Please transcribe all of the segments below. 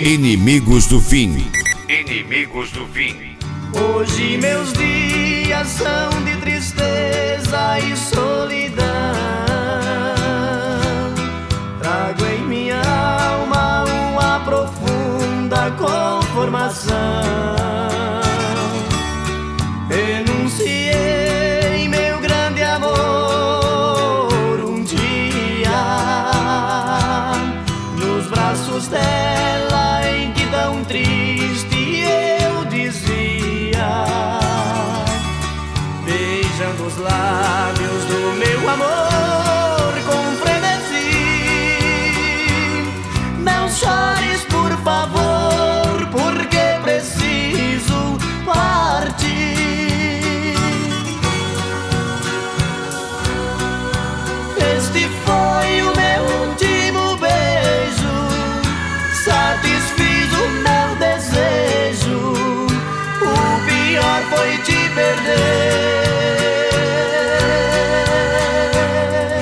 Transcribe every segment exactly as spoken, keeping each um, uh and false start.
Inimigos do fim. Inimigos do fim. Hoje meus dias são de tristeza e solidão. Trago em minha alma uma profunda conformação. Renunciei meu grande amor um dia nos braços dela, em que tão triste eu dizia, beijando os lábios do meu amor com frenesi. Não chores, por favor, porque preciso partir. Este foi o meu último beijo, satisfiz o meu desejo. O pior foi te perder.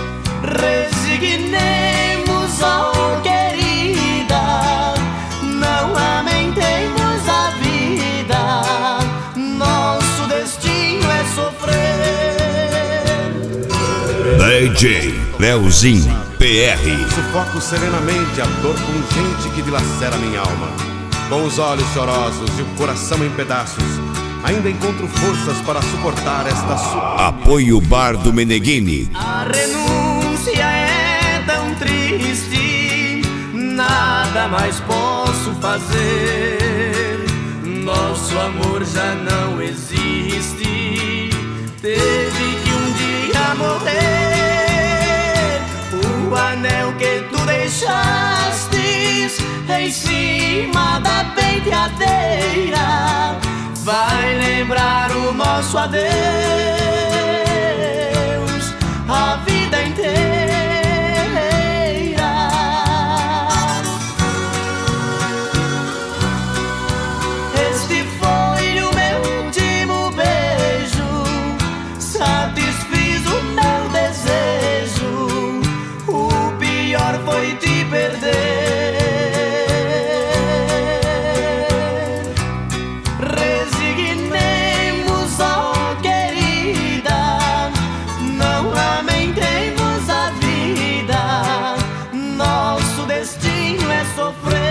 Resignemos, oh querida, não lamentemos a vida. Nosso destino é sofrer. D J Leozinho P R. Sufoco serenamente a dor pungente que dilacera minha alma. Com os olhos chorosos e o coração em pedaços, ainda encontro forças para suportar esta su... Apoio Bar do Meneghini. A renúncia é tão triste, nada mais posso fazer. Nosso amor já não existe, teve que um dia morrer. O anel que tu deixastes em cima da penteadeira vai lembrar o nosso adeus a vida inteira. Este foi o meu último beijo, satisfiz o meu desejo. O pior foi te perder. Resignemos, oh querida, não lamentemos a vida. Nosso destino é sofrer.